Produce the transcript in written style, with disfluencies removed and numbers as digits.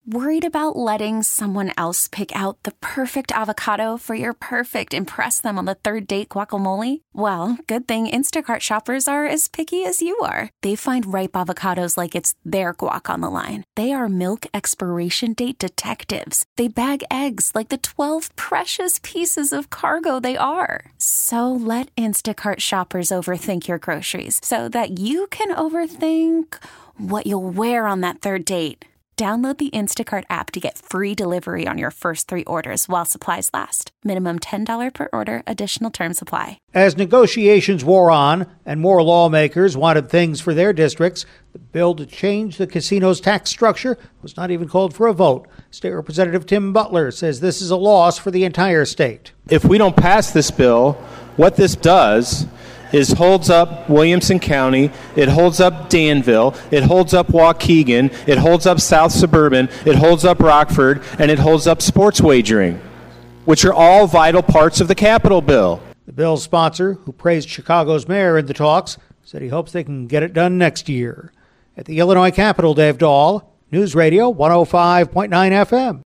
Worried about letting someone else pick out the perfect avocado for your perfect impress them on the third date guacamole? Well, good thing Instacart shoppers are as picky as you are. They find ripe avocados like it's their guac on the line. They are milk expiration date detectives. They bag eggs like the 12 precious pieces of cargo they are. So let Instacart shoppers overthink your groceries so that you can overthink what you'll wear on that third date. Download the Instacart app to get free delivery on your first 3 orders while supplies last. Minimum $10 per order. Additional terms apply. As negotiations wore on and more lawmakers wanted things for their districts, the bill to change the casino's tax structure was not even called for a vote. State Representative Tim Butler says this is a loss for the entire state. If we don't pass this bill, what this does is holds up Williamson County, it holds up Danville, it holds up Waukegan, it holds up South Suburban, it holds up Rockford, and it holds up sports wagering, which are all vital parts of the capital bill. The bill's sponsor, who praised Chicago's mayor in the talks, said he hopes they can get it done next year. At the Illinois Capitol, Dave Dahl, News Radio 105.9 FM.